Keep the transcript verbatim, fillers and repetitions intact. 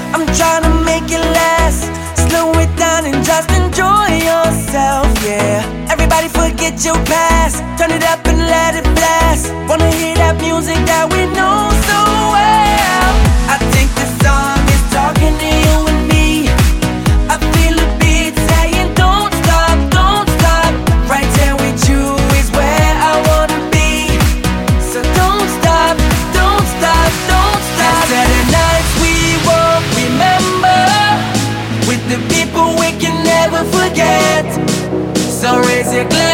I'm trying to make it last. Slow it down and just enjoy yourself, yeah. Everybody forget your past. Turn it up and let it blast. Wanna hear that music that we know so well. I think this song is talking to you and me. I feel a beat saying don't stop, don't stop. Right there with you is where I wanna be. So don't stop, don't stop, don't stop. Let's set the nights we won't remember, with the people we can never forget. So raise your glass.